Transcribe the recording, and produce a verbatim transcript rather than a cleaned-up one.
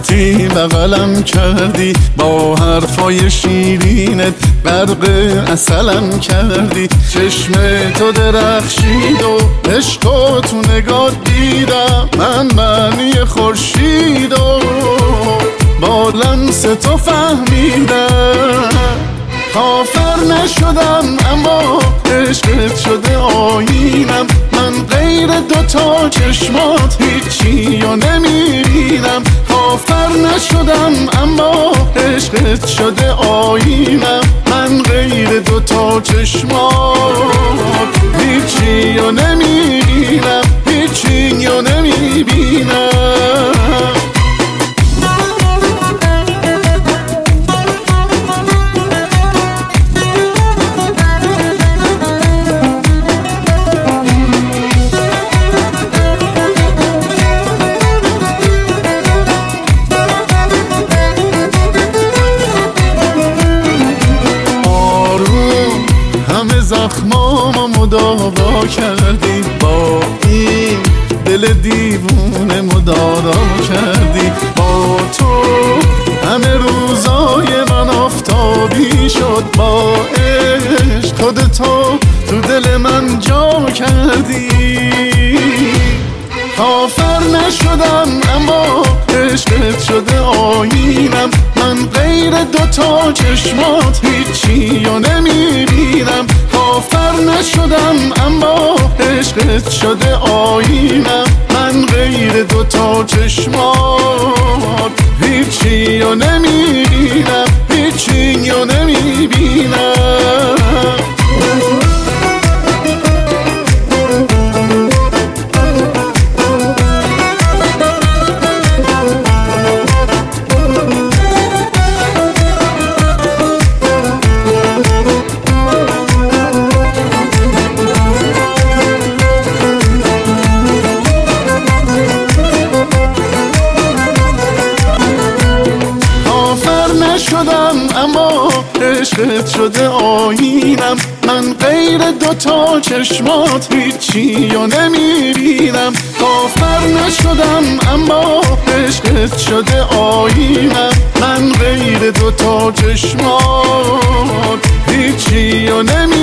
وقتی بغلم کردی با حرفای شیرینت غرق عسلم کردی. چشم تو درخشید و عشق و تو نگاه دیدم من معنی خورشید و با لمس تو فهمیدم. کافر نشدم اما عشقت شده آیینم، من غیر دوتا چشمات هیچی و نمیبینم. کافر نشدم اما عشقت شده آیینم، من غیر دوتا چشمات هیچی و نمیبینم، هیچی و نمیبینم. زخمامو مداوا کردی، با این دل دیوونه مدارا کردی. با تو همه روزای من آفتابی شد، با عشق خودتو تو دل من جا کردی. کافر نشدم اما عشقت شده آیینم، من غیر دوتا چشمات هیچی و نمیبینم. کافر نشدم اما عشقت شده آیینم، من غیر دوتا چشمات هیچی و نمیبینم، هیچی و نمیبینم. شدم اما عشقت شده آیینم، من غیر دوتا چشمات هیچی و نمیبینم. کافر نشدم اما عشقت شده آیینم، من غیر دوتا چشمات هیچی و نمیبینم.